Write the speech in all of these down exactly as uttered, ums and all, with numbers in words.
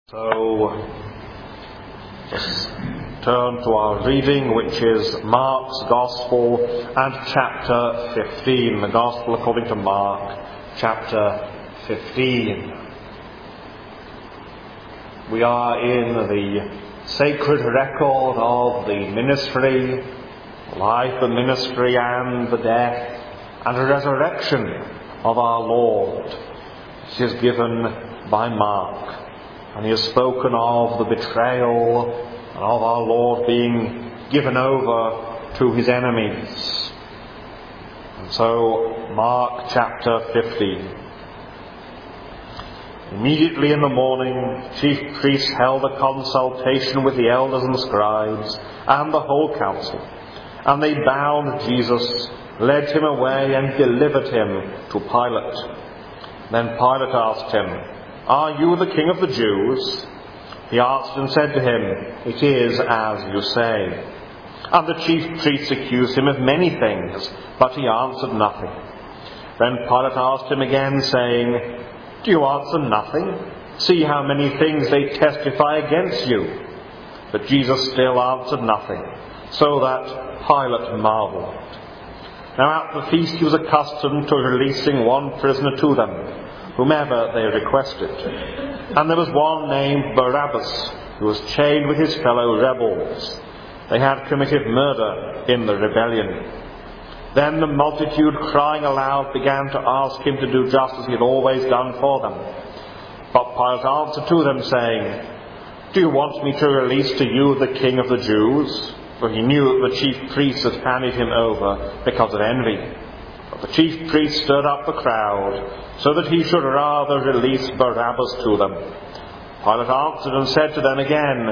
So, let's turn to our reading, which is Mark's Gospel and chapter fifteen. The Gospel according to Mark, chapter fifteen. We are in the sacred record of the ministry, life and ministry and the death and the resurrection of our Lord. It is given by Mark. And he has spoken of the betrayal and of our Lord being given over to his enemies. And so, Mark chapter fifteen. Immediately in the morning, chief priests held a consultation with the elders and scribes and the whole council. And they bound Jesus, led him away, and delivered him to Pilate. Then Pilate asked him, "Are you the king of the Jews?" He answered and said to him, "It is as you say." And the chief priests accused him of many things, but he answered nothing. Then Pilate asked him again, saying, "Do you answer nothing? See how many things they testify against you." But Jesus still answered nothing, so that Pilate marveled. Now at the feast he was accustomed to releasing one prisoner to them, whomever they requested. And there was one named Barabbas, who was chained with his fellow rebels. They had committed murder in the rebellion. Then the multitude, crying aloud, began to ask him to do just as he had always done for them. But Pilate answered to them, saying, "Do you want me to release to you the king of the Jews?" For he knew that the chief priests had handed him over because of envy. But the chief priests stirred up the crowd, so that he should rather release Barabbas to them. Pilate answered and said to them again,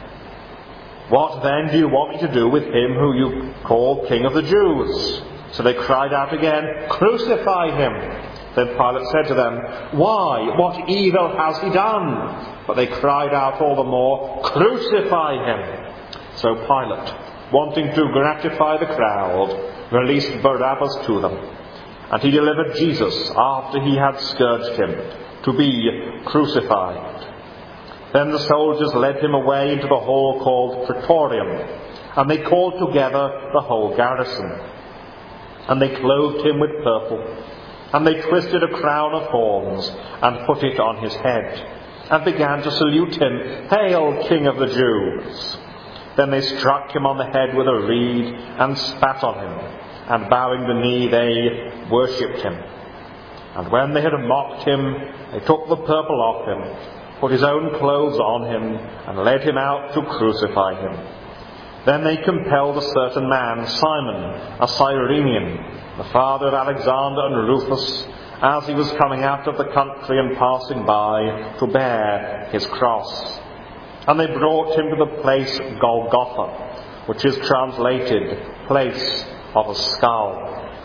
"What then do you want me to do with him who you call King of the Jews?" So they cried out again, "Crucify him!" Then Pilate said to them, "Why? What evil has he done?" But they cried out all the more, "Crucify him!" So Pilate, wanting to gratify the crowd, released Barabbas to them. And he delivered Jesus, after he had scourged him, to be crucified. Then the soldiers led him away into the hall called Praetorium, and they called together the whole garrison. And they clothed him with purple, and they twisted a crown of thorns, and put it on his head, and began to salute him, "Hail, King of the Jews!" Then they struck him on the head with a reed, and spat on him, and bowing the knee they worshipped him. And when they had mocked him, they took the purple off him, put his own clothes on him, and led him out to crucify him. Then they compelled a certain man, Simon, a Cyrenian, the father of Alexander and Rufus, as he was coming out of the country and passing by, to bear his cross. And they brought him to the place Golgotha, which is translated place of a skull.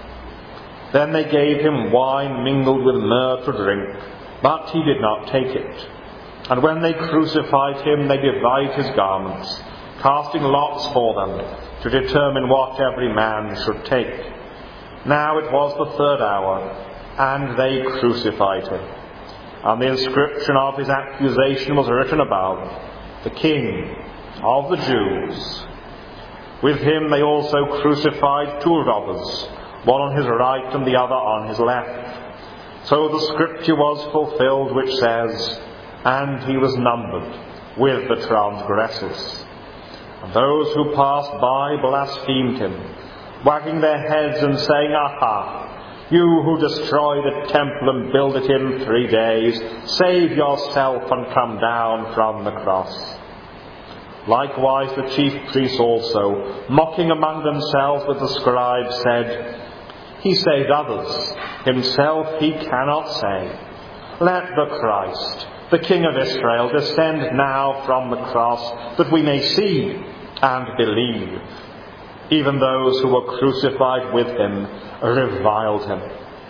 Then they gave him wine mingled with myrrh to drink, but he did not take it. And when they crucified him, they divided his garments, casting lots for them, to determine what every man should take. Now it was the third hour, and they crucified him. And the inscription of his accusation was written above, "The King of the Jews." With him they also crucified two robbers, one on his right and the other on his left. So the scripture was fulfilled which says, "And he was numbered with the transgressors." And those who passed by blasphemed him, wagging their heads and saying, "Aha! You who destroy the temple and build it in three days, save yourself and come down from the cross." Likewise the chief priests also, mocking among themselves with the scribes, said, "He saved others, himself he cannot save. Let the Christ, the King of Israel, descend now from the cross, that we may see and believe." Even those who were crucified with him reviled him.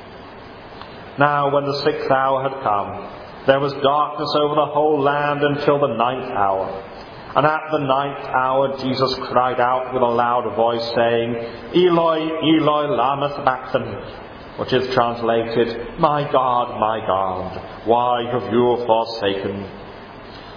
Now when the sixth hour had come, there was darkness over the whole land until the ninth hour. And at the ninth hour Jesus cried out with a loud voice, saying, "Eloi, Eloi, lama sabachthani," which is translated, "My God, my God, why have you forsaken me?"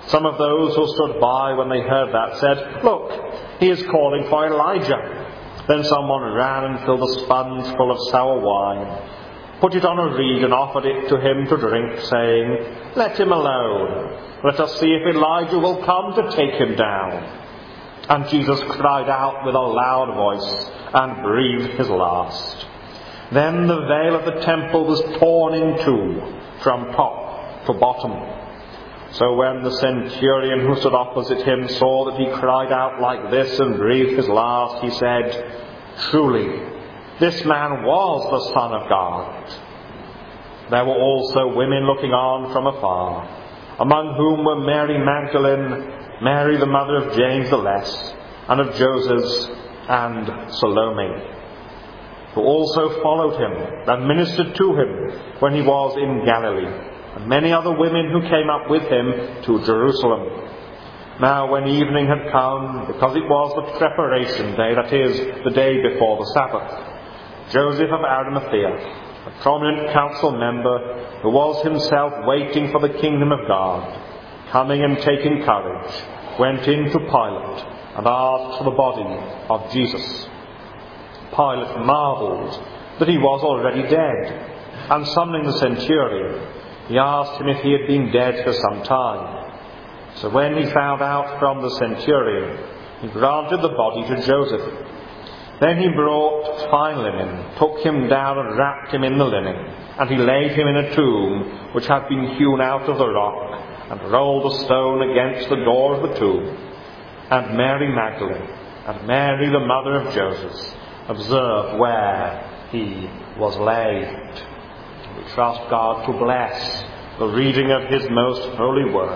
Some of those who stood by when they heard that said, "Look, he is calling for Elijah." Then someone ran and filled a sponge full of sour wine, put it on a reed and offered it to him to drink, saying, "Let him alone. Let us see if Elijah will come to take him down." And Jesus cried out with a loud voice and breathed his last. Then the veil of the temple was torn in two from top to bottom. So when the centurion who stood opposite him saw that he cried out like this and breathed his last, he said, "Truly, this man was the Son of God." There were also women looking on from afar, among whom were Mary Magdalene, Mary the mother of James the Less, and of Joseph, and Salome, who also followed him and ministered to him when he was in Galilee, and many other women who came up with him to Jerusalem. Now when evening had come, because it was the preparation day, that is, the day before the Sabbath, Joseph of Arimathea, a prominent council member who was himself waiting for the kingdom of God, coming and taking courage, went in to Pilate and asked for the body of Jesus. Pilate marvelled that he was already dead, and summoning the centurion, he asked him if he had been dead for some time. So when he found out from the centurion, he granted the body to Joseph. Then he brought fine linen, took him down and wrapped him in the linen, and he laid him in a tomb which had been hewn out of the rock, and rolled a stone against the door of the tomb. And Mary Magdalene and Mary the mother of Joseph observed where he was laid. We trust God to bless the reading of his most holy word.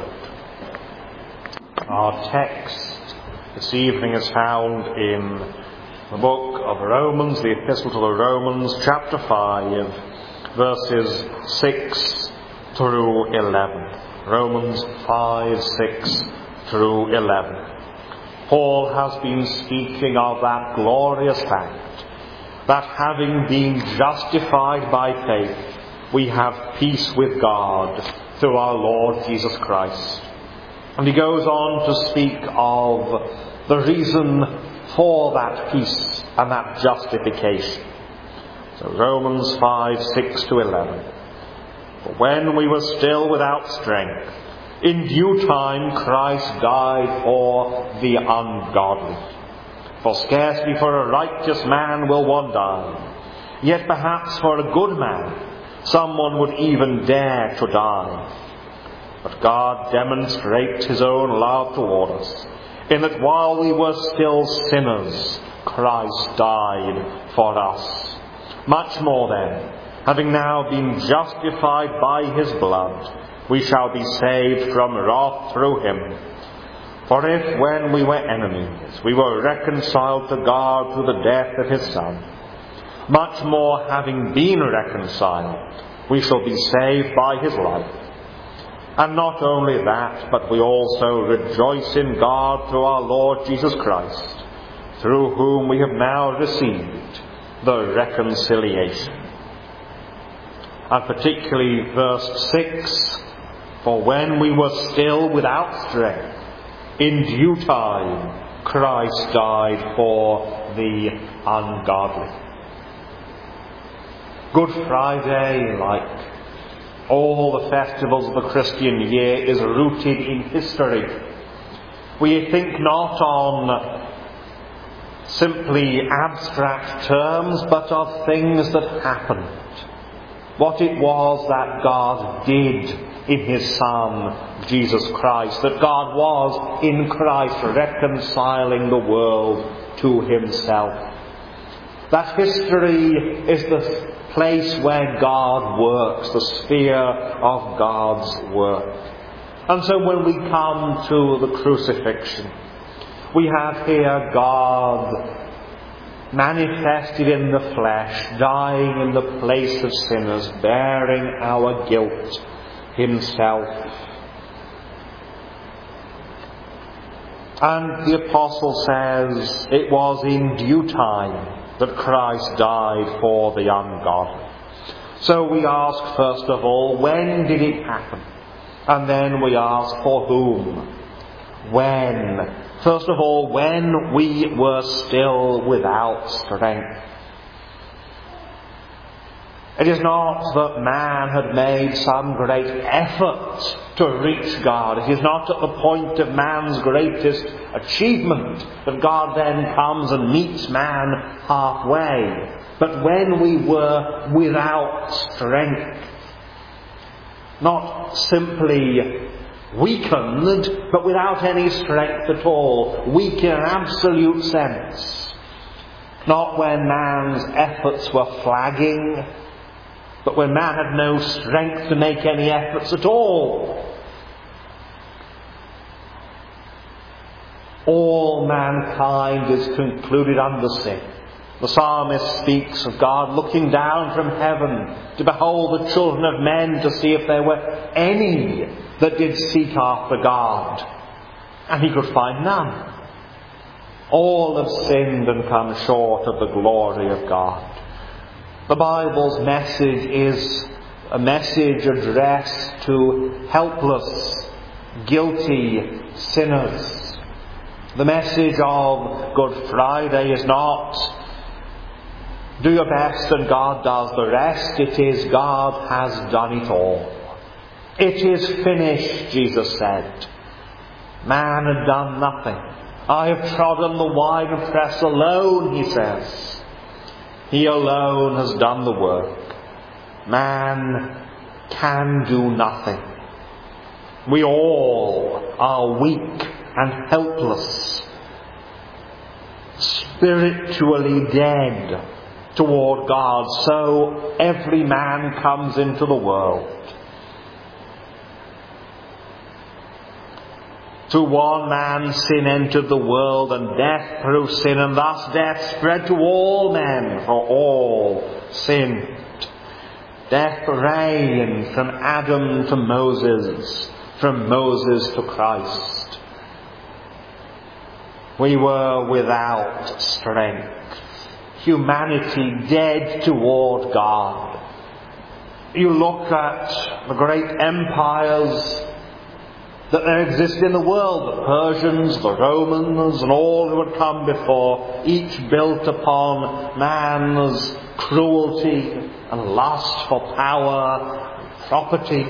Our text this evening is found in the book of Romans, the Epistle to the Romans, chapter five, verses six through eleven. Romans five, six through eleven. Paul has been speaking of that glorious fact that having been justified by faith, we have peace with God through our Lord Jesus Christ. And he goes on to speak of the reason for that peace and that justification. So Romans five, six to eleven. For when we were still without strength, in due time Christ died for the ungodly. For scarcely for a righteous man will one die, yet perhaps for a good man someone would even dare to die. But God demonstrates his own love toward us, in that while we were still sinners, Christ died for us. Much more then, having now been justified by his blood, we shall be saved from wrath through him. For if when we were enemies, we were reconciled to God through the death of his Son, much more having been reconciled, we shall be saved by his life. And not only that, but we also rejoice in God through our Lord Jesus Christ, through whom we have now received the reconciliation. And particularly verse six, for when we were still without strength, in due time Christ died for the ungodly. Good Friday, like all the festivals of the Christian year, is rooted in history. We think not on simply abstract terms, but of things that happened. What it was that God did in his Son, Jesus Christ. That God was in Christ reconciling the world to himself. That history is the place where God works, the sphere of God's work. And so when we come to the crucifixion, we have here God manifested in the flesh, dying in the place of sinners, bearing our guilt himself. And the apostle says it was in due time that Christ died for the ungodly. So we ask first of all, when did it happen? And then we ask, for whom? When? First of all, when we were still without strength. It is not that man had made some great effort to reach God. It is not at the point of man's greatest achievement that God then comes and meets man halfway. But when we were without strength, not simply weakened, but without any strength at all, weak in an absolute sense. Not when man's efforts were flagging, but when man had no strength to make any efforts at all. All mankind is concluded under sin. The psalmist speaks of God looking down from heaven to behold the children of men, to see if there were any that did seek after God. And he could find none. All have sinned and come short of the glory of God. The Bible's message is a message addressed to helpless, guilty sinners. The message of Good Friday is not, do your best and God does the rest. It is, God has done it all. It is finished, Jesus said. Man had done nothing. I have trodden the winepress alone, he says. He alone has done the work. Man can do nothing. We all are weak and helpless, spiritually dead toward God. So every man comes into the world. To one man sin entered the world, and death through sin, and thus death spread to all men, for all sinned. Death reigned from Adam to Moses, from Moses to Christ. We were without strength. Humanity dead toward God. You look at the great empires that there exist in the world, the Persians, the Romans, and all who had come before, each built upon man's cruelty and lust for power and property.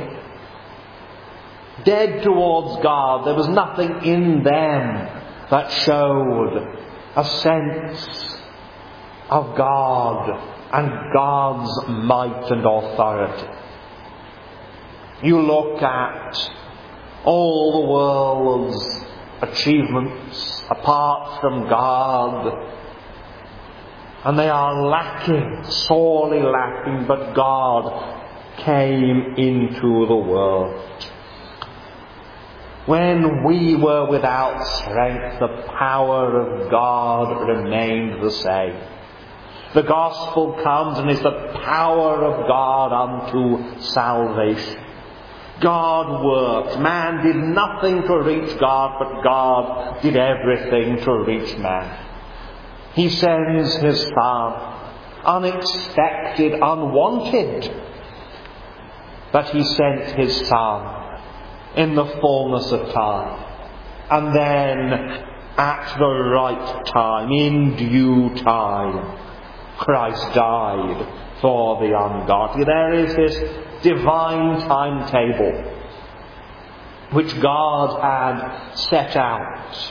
Dead towards God, there was nothing in them that showed a sense of God and God's might and authority. You look at all the world's achievements apart from God, and they are lacking, sorely lacking, but God came into the world. When we were without strength, the power of God remained the same. The gospel comes and is the power of God unto salvation. God worked. Man did nothing to reach God, but God did everything to reach man. He sends his Son, unexpected, unwanted, but he sent his Son in the fullness of time. And then, at the right time, in due time, Christ died for the ungodly. There is this divine timetable which God had set out.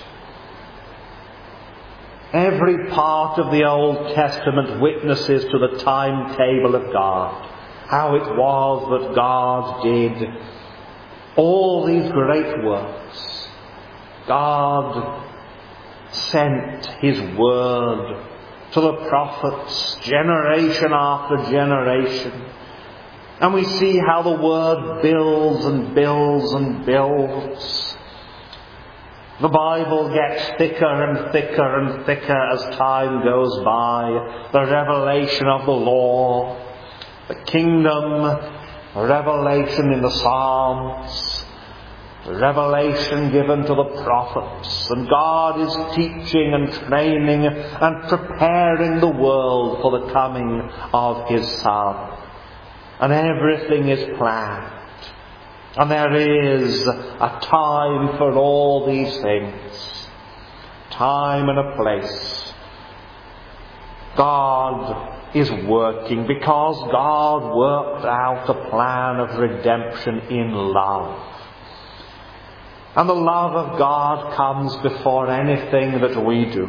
Every part of the Old Testament witnesses to the timetable of God, how it was that God did all these great works. God sent His Word to the prophets, generation after generation. And we see how the Word builds and builds and builds. The Bible gets thicker and thicker and thicker as time goes by. The revelation of the law, the kingdom, the revelation in the Psalms, the revelation given to the prophets. And God is teaching and training and preparing the world for the coming of His Son. And everything is planned. And there is a time for all these things. Time and a place. God is working because God worked out a plan of redemption in love. And the love of God comes before anything that we do.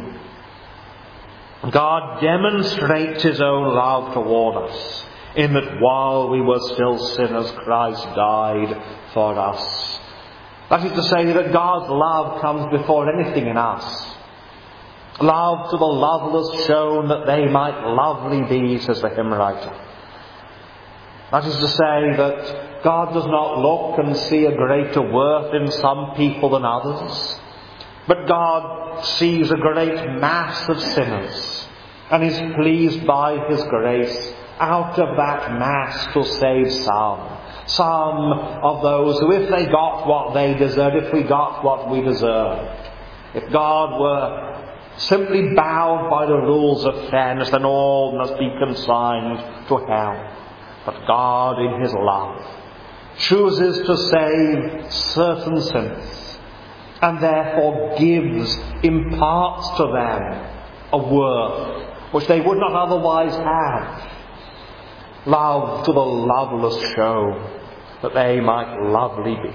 God demonstrates His own love toward us, in that while we were still sinners, Christ died for us. That is to say that God's love comes before anything in us. Love to the loveless shown that they might lovely be, says the hymn writer. That is to say that God does not look and see a greater worth in some people than others, but God sees a great mass of sinners and is pleased by His grace out of that mass to save some. Some of those who, if they got what they deserved, if we got what we deserved, if God were simply bound by the rules of fairness, then all must be consigned to hell. But God, in His love, chooses to save certain sinners, and therefore gives, imparts to them a worth which they would not otherwise have. Love to the loveless show, that they might lovely be.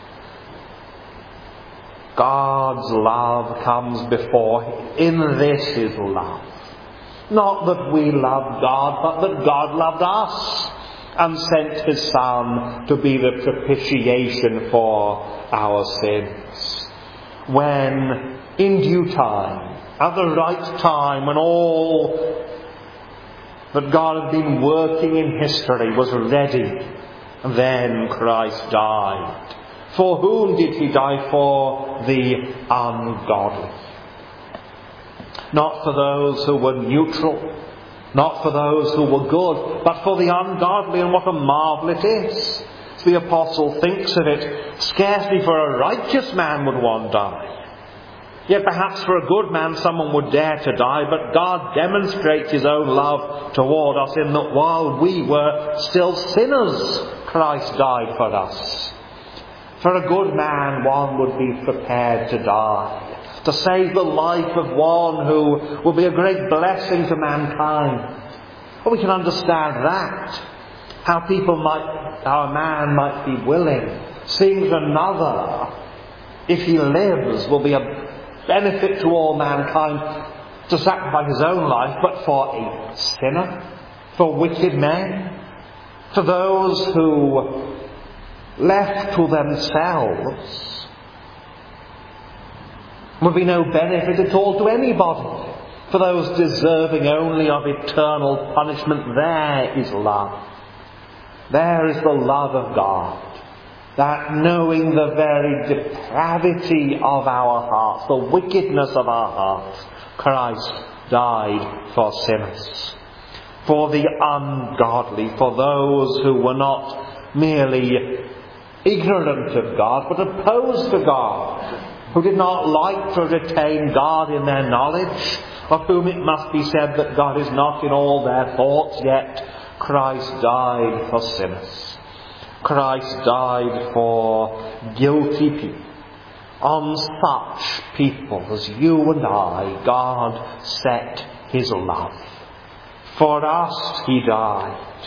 God's love comes before Him. In this is love. Not that we loved God, but that God loved us and sent His Son to be the propitiation for our sins. When, in due time, at the right time, when all that God had been working in history was ready, then Christ died. For whom did He die? For the ungodly. Not for those who were neutral, not for those who were good, but for the ungodly. And what a marvel it is. The apostle thinks of it. Scarcely for a righteous man would one die. Yet perhaps for a good man someone would dare to die, but God demonstrates His own love toward us in that while we were still sinners, Christ died for us. For a good man one would be prepared to die, to save the life of one who will be a great blessing to mankind. Well, we can understand that. How people might, how a man might be willing, seeing that another, if he lives, will be a benefit to all mankind, to sacrifice his own life, but for a sinner, for wicked men, for those who, left to themselves, would be no benefit at all to anybody. For those deserving only of eternal punishment, there is love. There is the love of God. That knowing the very depravity of our hearts, the wickedness of our hearts, Christ died for sinners. For the ungodly, for those who were not merely ignorant of God, but opposed to God, who did not like to retain God in their knowledge, of whom it must be said that God is not in all their thoughts, yet Christ died for sinners. Christ died for guilty people. On such people as you and I, God set His love. For us He died.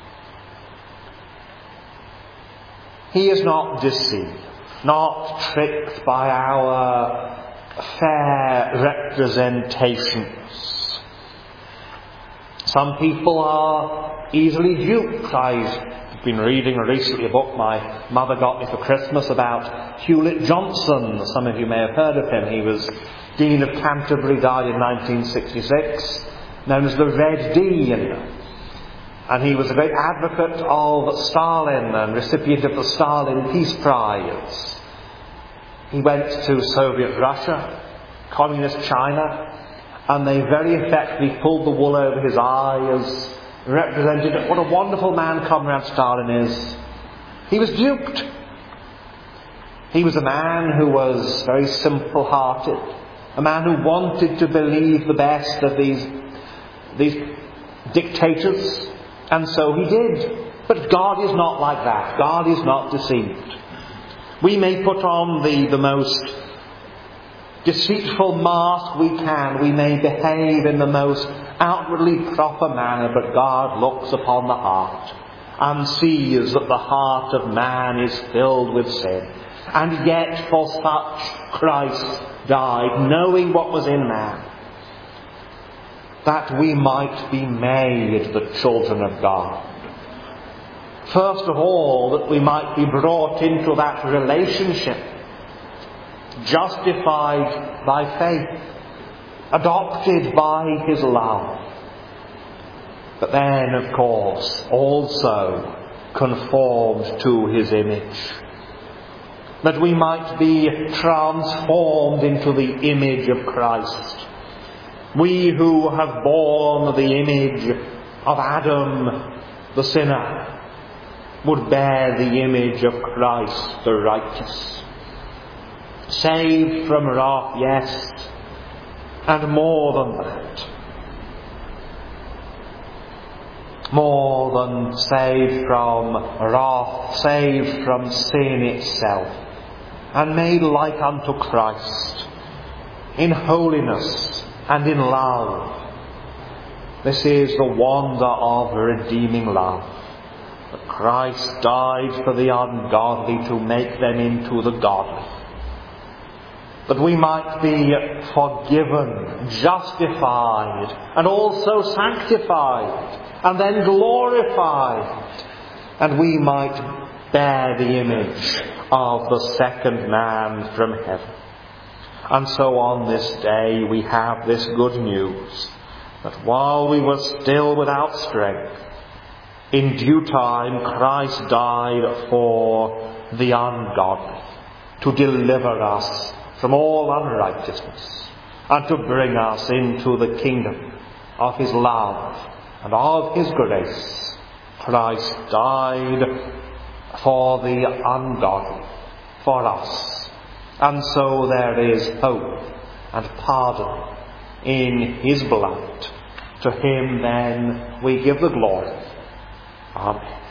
He is not deceived, not tricked by our fair representations. Some people are easily duped. I've been reading recently a book my mother got me for Christmas about Hewlett Johnson. Some of you may have heard of him. He was Dean of Canterbury, died in nineteen sixty-six, known as the Red Dean. And he was a great advocate of Stalin and recipient of the Stalin Peace Prize. He went to Soviet Russia, Communist China, and they very effectively pulled the wool over his eyes, represented what a wonderful man Comrade Stalin is. He was duped. He was a man who was very simple-hearted, a man who wanted to believe the best of these, these dictators, and so he did. But God is not like that. God is not deceived. We may put on the, the most deceitful mask we can. We may behave in the most outwardly proper manner, but God looks upon the heart and sees that the heart of man is filled with sin. And yet for such Christ died, knowing what was in man, that we might be made the children of God. First of all, that we might be brought into that relationship, justified by faith, adopted by his love. But then, of course, also conformed to his image. That we might be transformed into the image of Christ. We who have borne the image of Adam, the sinner, would bear the image of Christ, the righteous. Saved from wrath, yes, and more than that. More than saved from wrath, saved from sin itself, and made like unto Christ, in holiness and in love. This is the wonder of redeeming love. That Christ died for the ungodly to make them into the godly. That we might be forgiven, justified, and also sanctified, and then glorified. And we might bear the image of the second man from heaven. And so on this day we have this good news, that while we were still without strength, in due time Christ died for the ungodly, to deliver us from all unrighteousness, and to bring us into the kingdom of his love and of his grace. Christ died for the ungodly, for us. And so there is hope and pardon in his blood. To him then we give the glory. Amen.